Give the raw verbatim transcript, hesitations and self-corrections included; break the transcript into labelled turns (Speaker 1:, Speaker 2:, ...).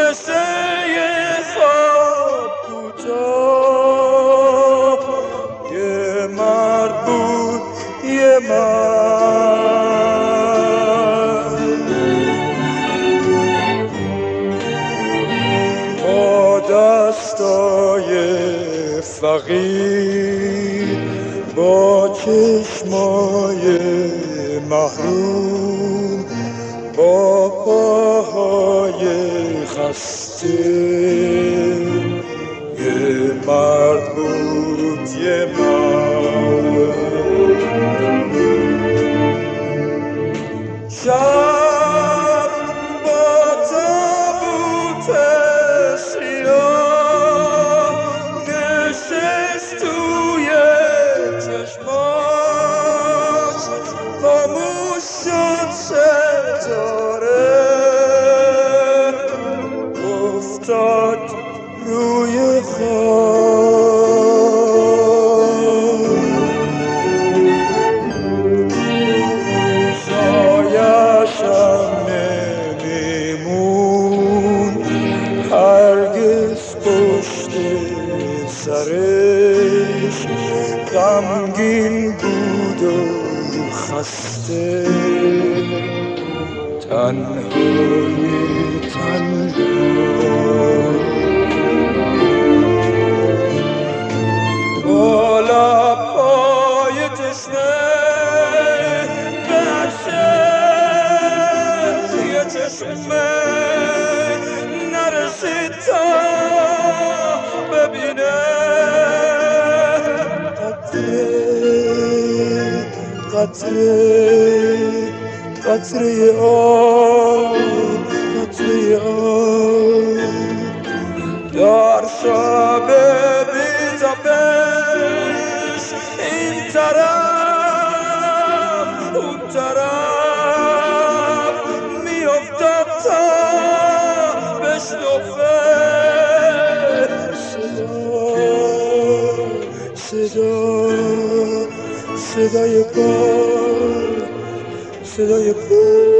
Speaker 1: قصه خواب کوتاه، یه مرد بود یه مرد با دستای فقیر، با چشمای محروم، با پاهای خسته. یه مرد بود یه مرد. شب با تابوت سیاه نشست توی چشماش، خاموش شد ستاره، افتاد روی خواب. سایه‌شم نمیمون هرگز پشت سرش، غمگین بود و خسته، تنهای تنها. بالا پای تشنه بچه یه چشمه نرسید تا ببینه. قطره قطره قطره آب، قطره آب در شب بی‌تابش، این طرف اون طرف میافتاد تا بشنفه. صدا صدا صدای پا، صدای پا